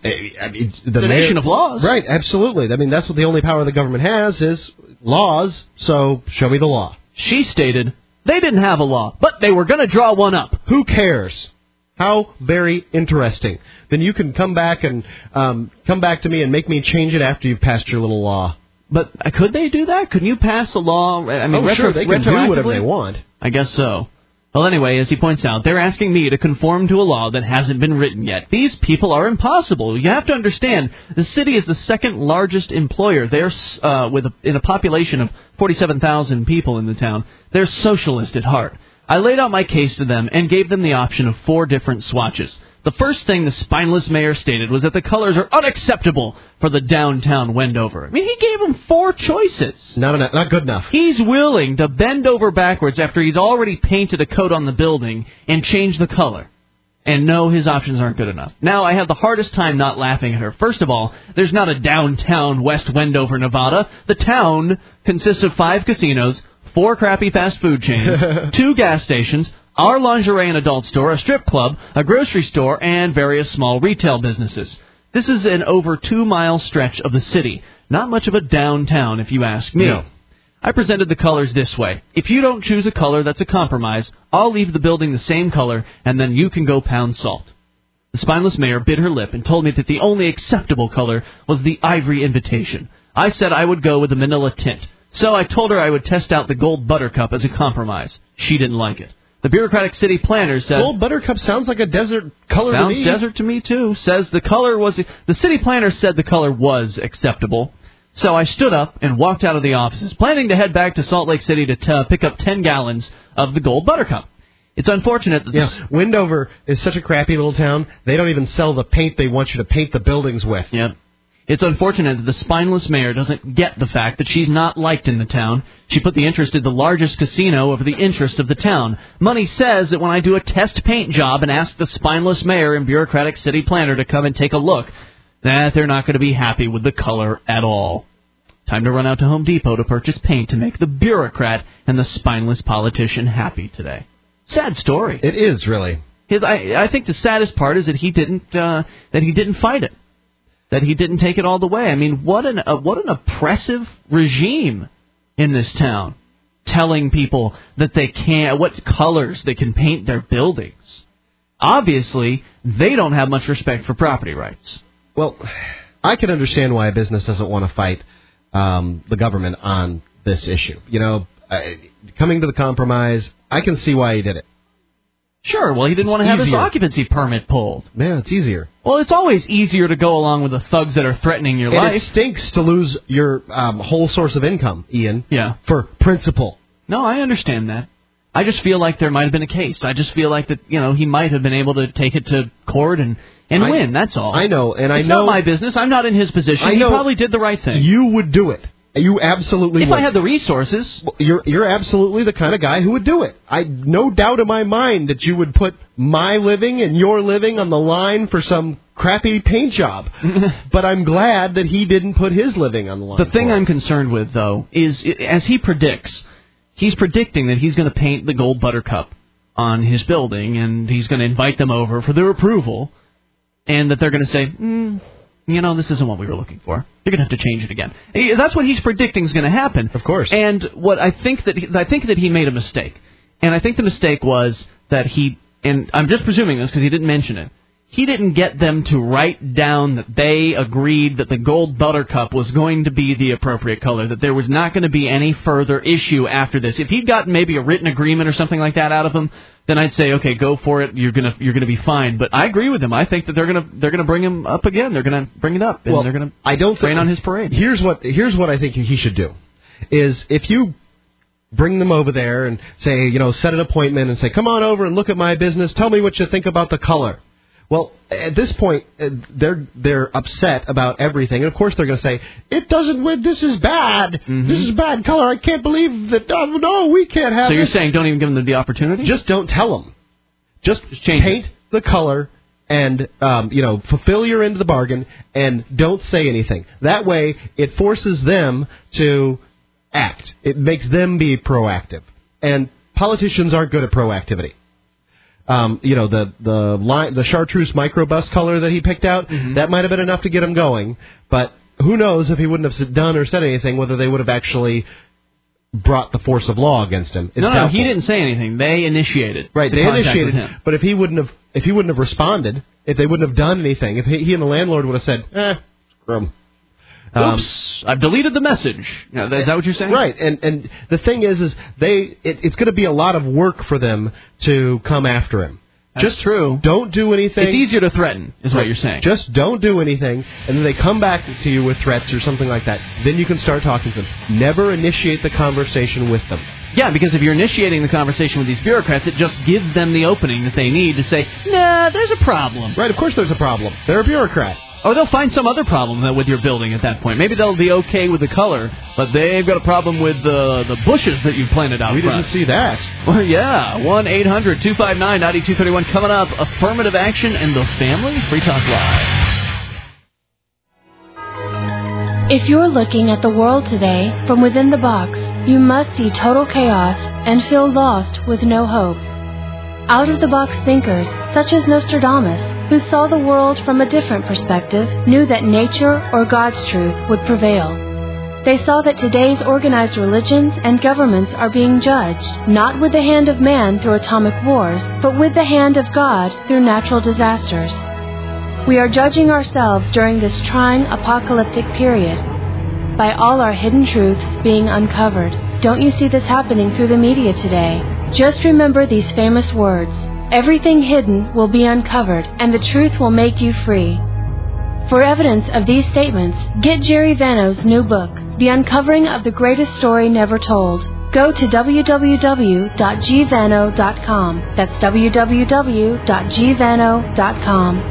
I mean, the, the mayor, nation of laws. Right, absolutely. I mean, that's what the only power the government has is laws, so show me the law. She stated they didn't have a law, but they were going to draw one up. Who cares? How very interesting. Then you can come back and um, come back to me and make me change it after you've passed your little law. But uh, could they do that? Couldn't you pass a law? I mean, oh, retro- sure, they can do whatever they want. I guess so. Well, anyway, as he points out, they're asking me to conform to a law that hasn't been written yet. These people are impossible. You have to understand, the city is the second largest employer. They're uh, with a, in a population of forty-seven thousand people in the town. They're socialist at heart. I laid out my case to them and gave them the option of four different swatches. The first thing the spineless mayor stated was that the colors are unacceptable for the downtown Wendover. I mean, he gave them four choices. Not enough, not good enough. He's willing to bend over backwards after he's already painted a coat on the building and change the color. And no, his options aren't good enough. Now, I have the hardest time not laughing at her. First of all, there's not a downtown West Wendover, Nevada. The town consists of five casinos, four crappy fast food chains, two gas stations, our lingerie and adult store, a strip club, a grocery store, and various small retail businesses. This is an over two-mile stretch of the city. Not much of a downtown, if you ask me. No. I presented the colors this way. If you don't choose a color that's a compromise, I'll leave the building the same color, and then you can go pound salt. The spineless mayor bit her lip and told me that the only acceptable color was the ivory invitation. I said I would go with the manila tint. So I told her I would test out the gold buttercup as a compromise. She didn't like it. The bureaucratic city planner said... Gold buttercup sounds like a desert color to me. Sounds desert to me, too. Says the color was... The city planner said the color was acceptable. So I stood up and walked out of the offices, planning to head back to Salt Lake City to t- pick up ten gallons of the gold buttercup. It's unfortunate that... Yeah, this... Wendover is such a crappy little town, they don't even sell the paint they want you to paint the buildings with. Yep. It's unfortunate that the spineless mayor doesn't get the fact that she's not liked in the town. She put the interest of the largest casino over the interest of the town. Money says that when I do a test paint job and ask the spineless mayor and bureaucratic city planner to come and take a look, that they're not going to be happy with the color at all. Time to run out to Home Depot to purchase paint to make the bureaucrat and the spineless politician happy today. Sad story. It is, really. His, I, I think the saddest part is that he didn't uh, that he didn't fight it. That he didn't take it all the way. I mean, what an uh, what an oppressive regime in this town, telling people that they can't, what colors they can paint their buildings. Obviously, they don't have much respect for property rights. Well, I can understand why a business doesn't want to fight um, the government on this issue. You know, uh, coming to the compromise, I can see why he did it. Sure, well, he didn't it's want to have easier. his occupancy permit pulled. Yeah, it's easier. Well, it's always easier to go along with the thugs that are threatening your and life. It stinks to lose your um, whole source of income, Ian. Yeah. For principle. No, I understand that. I just feel like there might have been a case. I just feel like that, you know, he might have been able to take it to court and, and I, win, that's all. I know, and it's I know... It's not my business. I'm not in his position. I he know probably did the right thing. You would do it. You absolutely if would. I had the resources. You're you're absolutely the kind of guy who would do it. I no doubt in my mind that you would put my living and your living on the line for some crappy paint job. But I'm glad that he didn't put his living on the line. The thing for I'm it. concerned with, though, is as he predicts, he's predicting that he's going to paint the gold buttercup on his building, and he's going to invite them over for their approval, and that they're going to say, mm, you know, this isn't what we were looking for. You're going to have to change it again. That's what he's predicting is going to happen. Of course. And what I think that he, I think that he made a mistake, and I think the mistake was that he, and I'm just presuming this because he didn't mention it, he didn't get them to write down that they agreed that the gold buttercup was going to be the appropriate color, that there was not going to be any further issue after this. If he'd gotten maybe a written agreement or something like that out of them, then I'd say, okay, go for it. You're gonna you're gonna be fine. But I agree with him. I think that they're gonna they're gonna bring him up again. They're gonna bring it up, and well, they're gonna I don't rain think, on his parade. Here's what here's what I think he should do, is if you bring them over there and say, you know, set an appointment and say, come on over and look at my business. Tell me what you think about the color. Well, at this point, uh, they're they're upset about everything, and of course they're going to say, "It doesn't win. This is bad. Mm-hmm. This is bad color. I can't believe that. Oh, no, we can't have." So you're this. saying don't even give them the opportunity? Just don't tell them. Just, Just change paint it. the color and um, you know fulfill your end of the bargain, and don't say anything. That way, it forces them to act. It makes them be proactive, and politicians aren't good at proactivity. Um, you know, the the line, the chartreuse microbus color that he picked out, mm-hmm. that might have been enough to get him going. But who knows if he wouldn't have done or said anything, whether they would have actually brought the force of law against him. It's no, no, doubtful. he didn't say anything. They initiated. Right, the they contact initiated. with him. But if he wouldn't have, if he wouldn't have responded, if they wouldn't have done anything, if he, he and the landlord would have said, "Eh, screw him." Um, Oops, I've deleted the message. You know, is that what you're saying? Right, and and the thing is, is they it, it's going to be a lot of work for them to come after him. That's Just true. Don't do anything. It's easier to threaten, is what you're saying. Just don't do anything, and then they come back to you with threats or something like that. Then you can start talking to them. Never initiate the conversation with them. Yeah, because if you're initiating the conversation with these bureaucrats, it just gives them the opening that they need to say, nah, there's a problem. Right, of course there's a problem. They're a bureaucrat. Or they'll find some other problem with your building at that point. Maybe they'll be okay with the color, but they've got a problem with the the bushes that you've planted out we front. We didn't see that. Well, yeah. one eight hundred two five nine nine two three one coming up. Affirmative action and the family. Free Talk Live. If you're looking at the world today from within the box, you must see total chaos and feel lost with no hope. Out-of-the-box thinkers, such as Nostradamus, who saw the world from a different perspective, knew that nature or God's truth would prevail. They saw that today's organized religions and governments are being judged, not with the hand of man through atomic wars, but with the hand of God through natural disasters. We are judging ourselves during this trying apocalyptic period by all our hidden truths being uncovered. Don't you see this happening through the media today? Just remember these famous words. Everything hidden will be uncovered, and the truth will make you free. For evidence of these statements, get Jerry Vano's new book, The Uncovering of the Greatest Story Never Told. Go to w w w dot g vano dot com. That's w w w dot g vano dot com.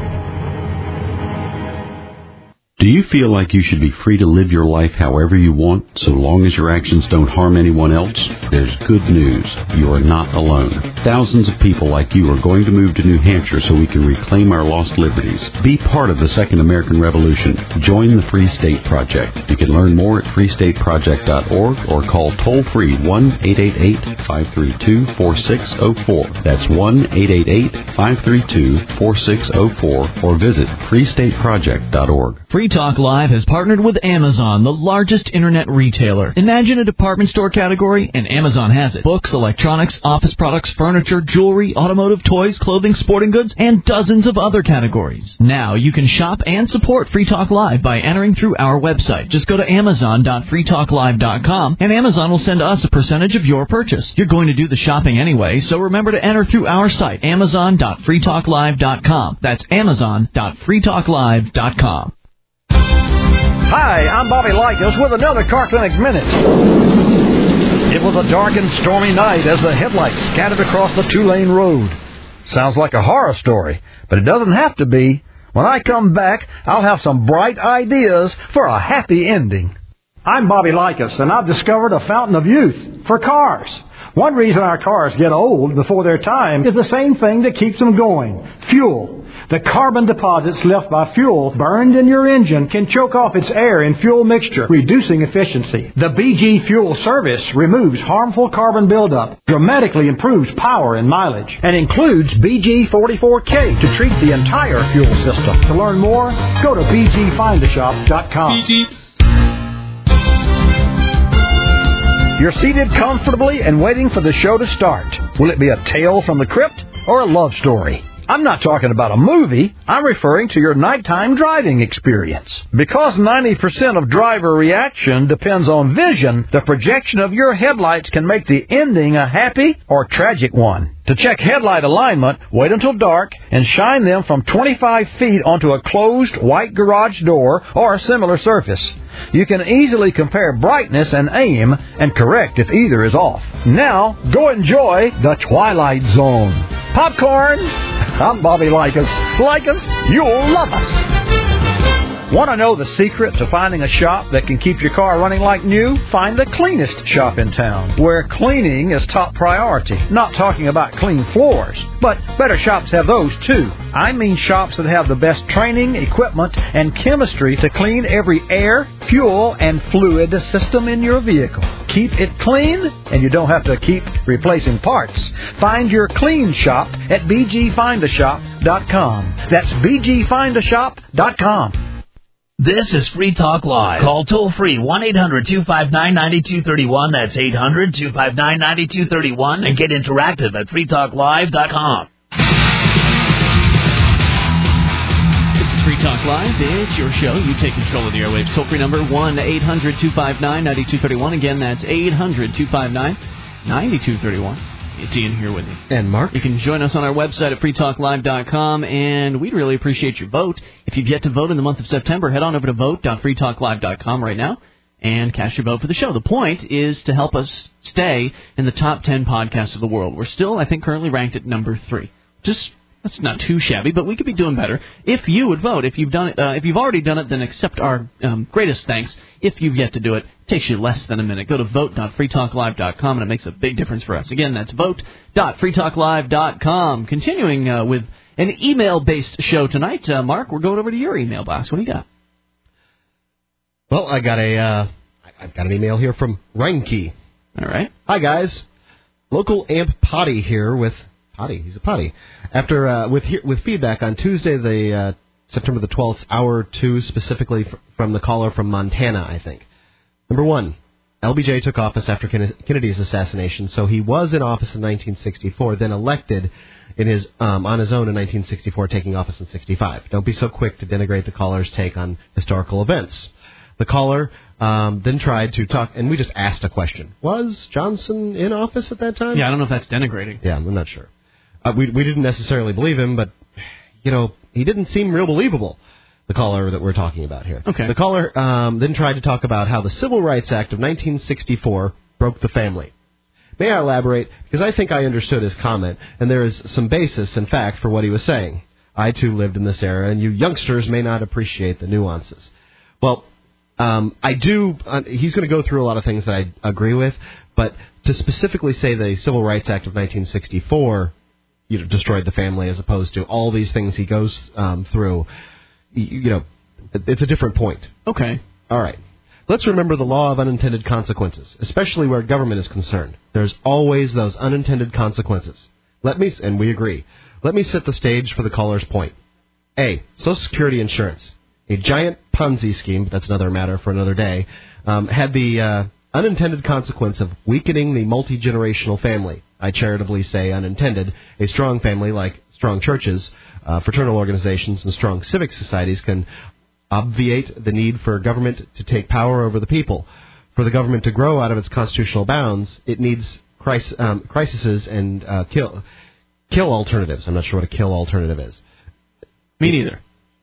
Do you feel like you should be free to live your life however you want, so long as your actions don't harm anyone else? There's good news. You are not alone. Thousands of people like you are going to move to New Hampshire so we can reclaim our lost liberties. Be part of the Second American Revolution. Join the Free State Project. You can learn more at free state project dot org or call toll-free one eight eight eight, five three two, four six zero four. That's one eight eight eight, five three two, four six zero four or visit free state project dot org. Free Talk Live has partnered with Amazon, the largest internet retailer. Imagine a department store category, and Amazon has it. Books, electronics, office products, furniture, jewelry, automotive, toys, clothing, sporting goods, and dozens of other categories. Now you can shop and support Free Talk Live by entering through our website. Just go to amazon dot free talk live dot com, and Amazon will send us a percentage of your purchase. You're going to do the shopping anyway, so remember to enter through our site, amazon dot free talk live dot com. That's amazon dot free talk live dot com. Hi, I'm Bobby Likas with another Car Clinic Minute. It was a dark and stormy night as the headlights scattered across the two-lane road. Sounds like a horror story, but it doesn't have to be. When I come back, I'll have some bright ideas for a happy ending. I'm Bobby Likas, and I've discovered a fountain of youth for cars. One reason our cars get old before their time is the same thing that keeps them going: fuel. The carbon deposits left by fuel burned in your engine can choke off its air and fuel mixture, reducing efficiency. The B G Fuel Service removes harmful carbon buildup, dramatically improves power and mileage, and includes B G forty-four K to treat the entire fuel system. To learn more, go to b g find a shop dot com. B G. You're seated comfortably and waiting for the show to start. Will it be a tale from the crypt or a love story? I'm not talking about a movie. I'm referring to your nighttime driving experience. Because ninety percent of driver reaction depends on vision, the projection of your headlights can make the ending a happy or tragic one. To check headlight alignment, wait until dark and shine them from twenty-five feet onto a closed white garage door or a similar surface. You can easily compare brightness and aim and correct if either is off. Now, go enjoy the Twilight Zone. Popcorn! I'm Bobby Likas. Like us, you'll love us. Want to know the secret to finding a shop that can keep your car running like new? Find the cleanest shop in town, where cleaning is top priority. Not talking about clean floors, but better shops have those too. I mean shops that have the best training, equipment, and chemistry to clean every air, fuel, and fluid system in your vehicle. Keep it clean, and you don't have to keep replacing parts. Find your clean shop at b g find a shop dot com. That's b g find a shop dot com. This is Free Talk Live. Call toll-free one eight hundred two five nine nine two three one. That's eight hundred two five nine nine two three one. And get interactive at free talk live dot com. This is Free Talk Live. It's your show. You take control of the airwaves. Toll-free number one eight hundred two five nine nine two three one. Again, that's eight hundred two five nine nine two three one. It's Ian here with you. And Mark. You can join us on our website at free talk live dot com, and we'd really appreciate your vote. If you've yet to vote in the month of September, head on over to vote dot free talk live dot com right now and cast your vote for the show. The point is to help us stay in the top ten podcasts of the world. We're still, I think, currently ranked at number three. Just That's not too shabby, but we could be doing better if you would vote. If you've done it, uh, if you've already done it, then accept our um, greatest thanks. If you've yet to do it, it takes you less than a minute. Go to vote dot free talk live dot com, and it makes a big difference for us. Again, that's vote dot free talk live dot com. Continuing uh, with an email-based show tonight, uh, Mark, we're going over to your email box. What do you got? Well, I got a, uh, I've got an email here from Reinke. All right. Hi, guys. Local amp potty here with... Potty, he's a potty. After uh, with he- with feedback on Tuesday, the uh, September the twelfth, hour two, specifically f- from the caller from Montana, I think. Number one, L B J took office after Ken- Kennedy's assassination, so he was in office in nineteen sixty-four, then elected in his um, on his own in nineteen sixty-four, taking office in sixty-five. Don't be so quick to denigrate the caller's take on historical events. The caller um, then tried to talk, and we just asked a question. Was Johnson in office at that time? Yeah, I don't know if that's denigrating. Yeah, I'm not sure. Uh, we we didn't necessarily believe him, but, you know, he didn't seem real believable, the caller that we're talking about here. Okay. The caller um, then tried to talk about how the Civil Rights Act of nineteen sixty-four broke the family. May I elaborate? Because I think I understood his comment, and there is some basis, in fact, for what he was saying. I, too, lived in this era, and you youngsters may not appreciate the nuances. Well, um, I do... Uh, he's going to go through a lot of things that I agree with, but to specifically say the Civil Rights Act of nineteen sixty-four... you know, destroyed the family, as opposed to all these things he goes um, through. You, you know, it's a different point. Okay. All right. Let's remember the law of unintended consequences, especially where government is concerned. There's always those unintended consequences. Let me, and we agree, let me set the stage for the caller's point. A, Social Security insurance, a giant Ponzi scheme, but that's another matter for another day, um, had the uh, unintended consequence of weakening the multi-generational family. I charitably say unintended. A strong family, like strong churches, uh, fraternal organizations, and strong civic societies, can obviate the need for government to take power over the people. For the government to grow out of its constitutional bounds, it needs crisis, um, crises and uh, kill kill alternatives. I'm not sure what a kill alternative is. Me neither.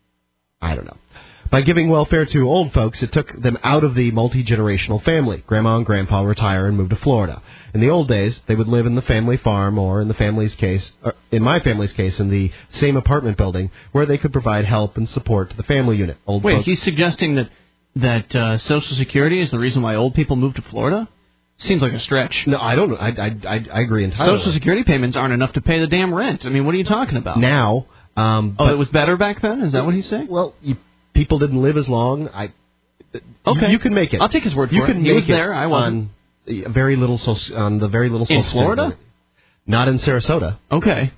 I don't know. By giving welfare to old folks, it took them out of the multi-generational family. Grandma and Grandpa retire and move to Florida. In the old days, they would live in the family farm, or in the family's case, or in my family's case, in the same apartment building, where they could provide help and support to the family unit. Old Wait, folks, he's suggesting that that uh, Social Security is the reason why old people move to Florida? Seems like a stretch. No, I don't. I, I, I, I agree entirely. Social Security payments aren't enough to pay the damn rent. I mean, what are you talking about? Now. Um, oh, it was better back then? Is that what he's saying? Well, you, people didn't live as long. I. Okay. You, you can make it. I'll take his word you for can it. He make was there. I wasn't. On very little social, on the very little social In Florida? Security. Not in Sarasota. Okay.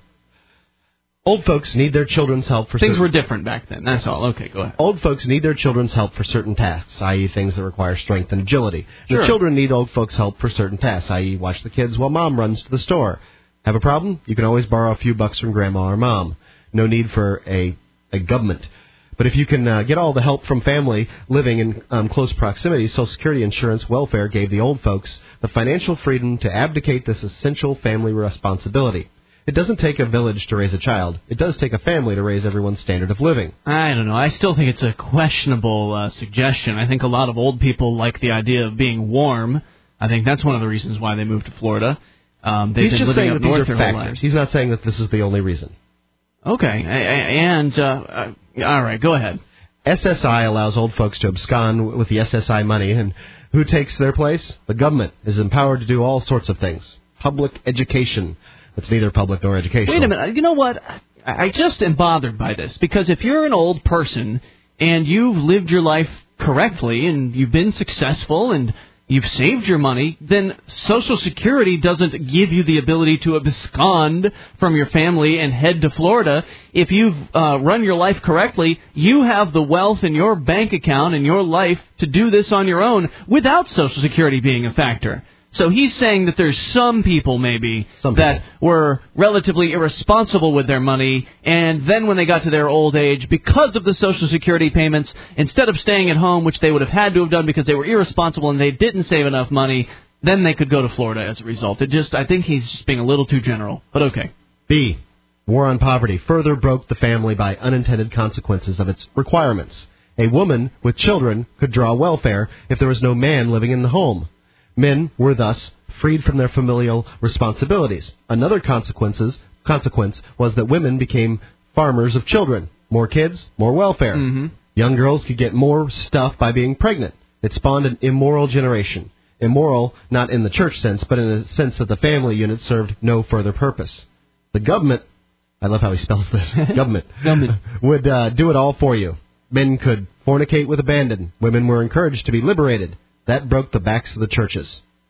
Old folks need their children's help for Things certain... were different back then. That's all. Okay, go ahead. Old folks need their children's help for certain tasks, that is things that require strength and agility. Sure. The children need old folks' help for certain tasks, that is watch the kids while mom runs to the store. Have a problem? You can always borrow a few bucks from grandma or mom. No need for a, a government. But if you can uh, get all the help from family living in um, close proximity, Social Security insurance welfare gave the old folks the financial freedom to abdicate this essential family responsibility. It doesn't take a village to raise a child. It does take a family to raise everyone's standard of living. I don't know. I still think it's a questionable uh, suggestion. I think a lot of old people like the idea of being warm. I think that's one of the reasons why they moved to Florida. Um, they've He's been just living saying up that these north are their whole factors. lives. He's not saying that this is the only reason. Okay. I, I, and, uh, uh, all right, go ahead. S S I allows old folks to abscond with the S S I money, and who takes their place? The government is empowered to do all sorts of things. Public education. It's neither public nor educational. Wait a minute. You know what? I just am bothered by this, because if you're an old person and you've lived your life correctly and you've been successful and you've saved your money, then Social Security doesn't give you the ability to abscond from your family and head to Florida. If you've uh, run your life correctly, you have the wealth in your bank account and your life to do this on your own without Social Security being a factor. So he's saying that there's some people, maybe, some people. that were relatively irresponsible with their money, and then when they got to their old age, because of the Social Security payments, instead of staying at home, which they would have had to have done because they were irresponsible and they didn't save enough money, then they could go to Florida as a result. It just, I think he's just being a little too general, but okay. B. War on poverty further broke the family by unintended consequences of its requirements. A woman with children could draw welfare if there was no man living in the home. Men were thus freed from their familial responsibilities. Another consequences, consequence was that women became farmers of children. More kids, more welfare. Mm-hmm. Young girls could get more stuff by being pregnant. It spawned an immoral generation. Immoral, not in the church sense, but in the sense that the family unit served no further purpose. The government, I love how he spells this, government, government. would uh, do it all for you. Men could fornicate with abandon. Women were encouraged to be liberated. That broke the backs of the churches.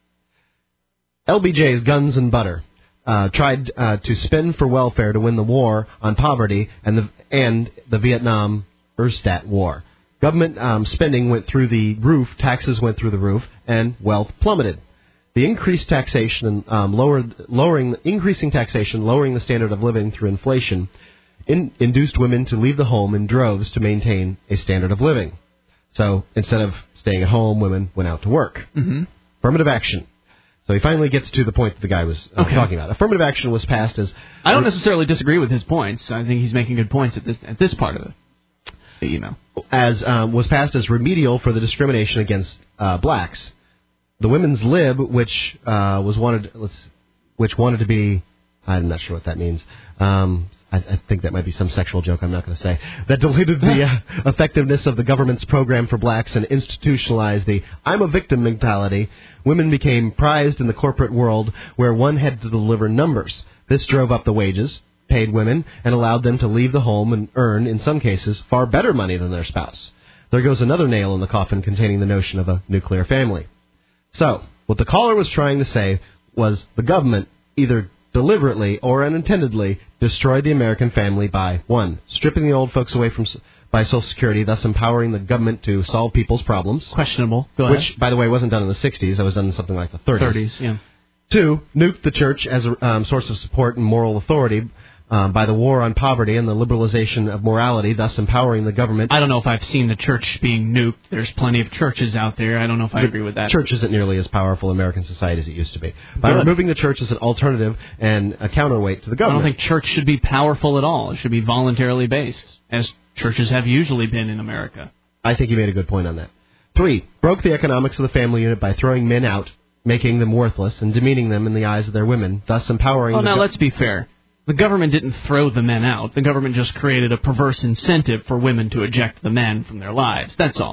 L B J's Guns and Butter uh, tried uh, to spend for welfare to win the war on poverty and the and the Vietnam Erstat War. Government um, spending went through the roof, taxes went through the roof, and wealth plummeted. The increased taxation, um, lowered, lowering, increasing taxation, lowering the standard of living through inflation, in, induced women to leave the home in droves to maintain a standard of living. So instead of staying at home, women went out to work. Mm-hmm. Affirmative action. So he finally gets to the point that the guy was uh, okay. talking about. Affirmative action was passed as... I don't necessarily disagree with his points. I think he's making good points at this at this part of it. You know, as um, was passed as remedial for the discrimination against uh, blacks. The women's lib, which uh, was wanted, let's, which wanted to be, I'm not sure what that means. Um, I, I think that might be some sexual joke. I'm not going to say that deleted the uh, effectiveness of the government's program for blacks and institutionalized the "I'm a victim" mentality. Women became prized in the corporate world, where one had to deliver numbers. This drove up the wages, paid women, and allowed them to leave the home and earn, in some cases, far better money than their spouse. There goes another nail in the coffin containing the notion of a nuclear family. So, what the caller was trying to say was the government either deliberately or unintendedly destroyed the American family by, one, stripping the old folks away from by Social Security, thus empowering the government to solve people's problems. Questionable. Go ahead. Which, by the way, wasn't done in the sixties. That was done in something like the thirties. thirties, yeah. Two, nuked the church as a um, source of support and moral authority um, by the war on poverty and the liberalization of morality, thus empowering the government. I don't know if I've seen the church being nuked. There's plenty of churches out there. I don't know if I the agree with that. Church isn't nearly as powerful in American society as it used to be. By Good. removing the church as an alternative and a counterweight to the government. I don't think church should be powerful at all. It should be voluntarily based, as churches have usually been in America. I think you made a good point on that. Three, broke the economics of the family unit by throwing men out, making them worthless, and demeaning them in the eyes of their women, thus empowering... Well, the now, go- let's be fair. The government didn't throw the men out. The government just created a perverse incentive for women to eject the men from their lives. That's all.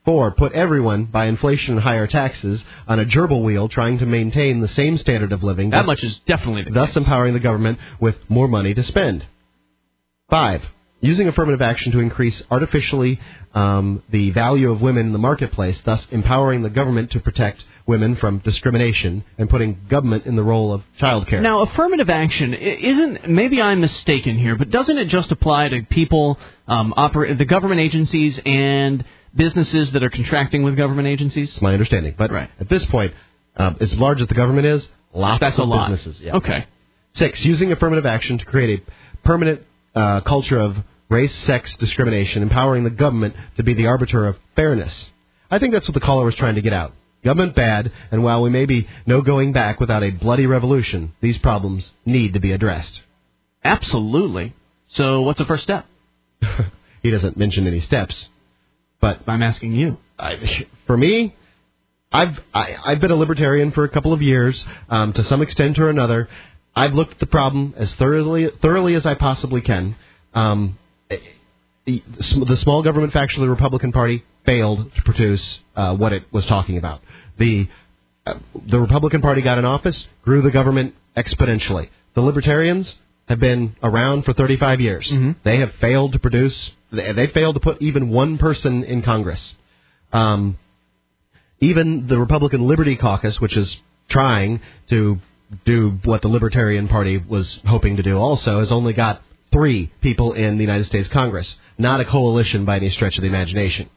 Four, put everyone, by inflation and higher taxes, on a gerbil wheel trying to maintain the same standard of living. That thus, much is definitely the Thus case. empowering the government with more money to spend. Five, using affirmative action to increase artificially um, the value of women in the marketplace, thus empowering the government to protect women from discrimination and putting government in the role of child care. Now, affirmative action i- isn't, maybe I'm mistaken here, but doesn't it just apply to people, um, oper- the government agencies and businesses that are contracting with government agencies? That's my understanding. But right. at this point, uh, as large as the government is, lots That's of a lot. businesses. Yeah. Okay. Six, using affirmative action to create a permanent uh, culture of race, sex discrimination, empowering the government to be the arbiter of fairness. I think that's what the caller was trying to get out. Government bad, and while we may be no going back without a bloody revolution, these problems need to be addressed. Absolutely. So what's the first step? He doesn't mention any steps. But I'm asking you. I, for me, I've I, I've been a libertarian for a couple of years, um, to some extent or another. I've looked at the problem as thoroughly thoroughly as I possibly can. Um, the small government faction of the Republican Party failed to produce uh, what it was talking about. The uh, the Republican Party got in office, grew the government exponentially. The Libertarians have been around for thirty-five years. Mm-hmm. They have failed to produce. They failed to put even one person in Congress. Um, even the Republican Liberty Caucus, which is trying to do what the Libertarian Party was hoping to do also, has only got three people in the United States Congress, not a coalition by any stretch of the imagination.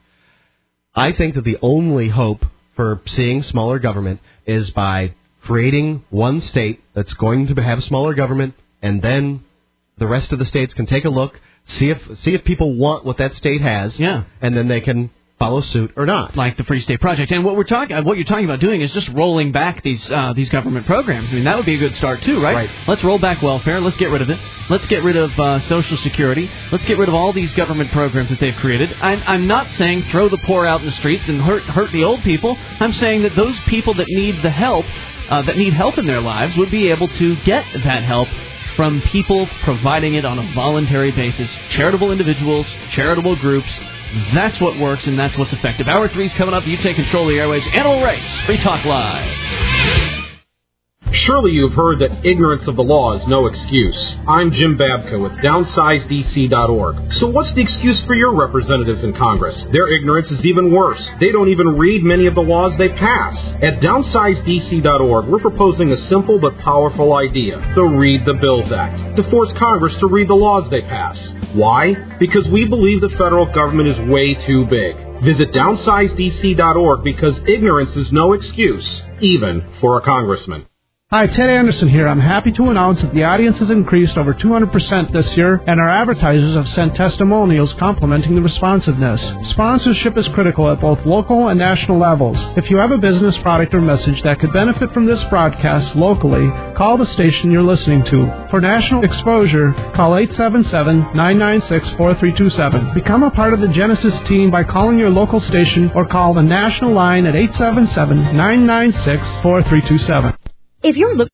I think that the only hope for seeing smaller government is by creating one state that's going to have smaller government, and then the rest of the states can take a look, see if see if people want what that state has, yeah, and then they can follow suit or not. Like the Free State Project. And what we're talking, what you're talking about doing is just rolling back these uh, these government programs. I mean, that would be a good start too, right? Right. Let's roll back welfare. Let's get rid of it. Let's get rid of uh, Social Security. Let's get rid of all these government programs that they've created. I'm, I'm not saying throw the poor out in the streets and hurt hurt the old people. I'm saying that those people that need the help, uh, that need help in their lives, would be able to get that help from people providing it on a voluntary basis. Charitable individuals, charitable groups. That's what works, and that's what's effective. Hour three's coming up. You take control of the airwaves. Animal Rights. Free Talk Live. Surely you've heard that ignorance of the law is no excuse. I'm Jim Babka with downsize D C dot org. So what's the excuse for your representatives in Congress? Their ignorance is even worse. They don't even read many of the laws they pass. At downsize D C dot org, we're proposing a simple but powerful idea, the Read the Bills Act, to force Congress to read the laws they pass. Why? Because we believe the federal government is way too big. Visit downsize D C dot org because ignorance is no excuse, even for a congressman. Hi, Ted Anderson here. I'm happy to announce that the audience has increased over two hundred percent this year, and our advertisers have sent testimonials complimenting the responsiveness. Sponsorship is critical at both local and national levels. If you have a business, product, or message that could benefit from this broadcast locally, call the station you're listening to. For national exposure, call eight seven seven, nine nine six, four three two seven. Become a part of the Genesis team by calling your local station or call the national line at eight seven seven, nine nine six, four three two seven. If you're looking